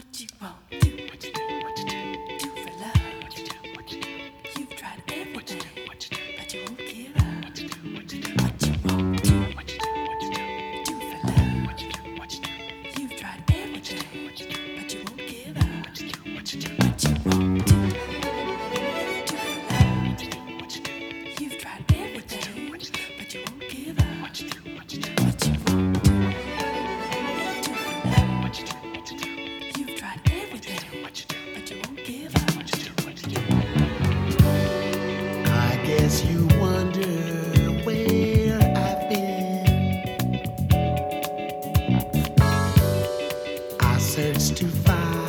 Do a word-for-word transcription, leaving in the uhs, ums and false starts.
What you want to do, what you do, what you do, do for love. What you do, what you do. You've tried everything, what you do, but you won't give up. What you do, what you do, what you want to, what you do, what you do, do for love. What you do, what you do. You've tried everything, what you do, but you won't give up. What you do, what you do, what you want to, do for love. What you do, what you do. You've tried everything, what you do, but you won't give up. What you do, what you do, what you want to. I guess you wonder where I've been. I searched to find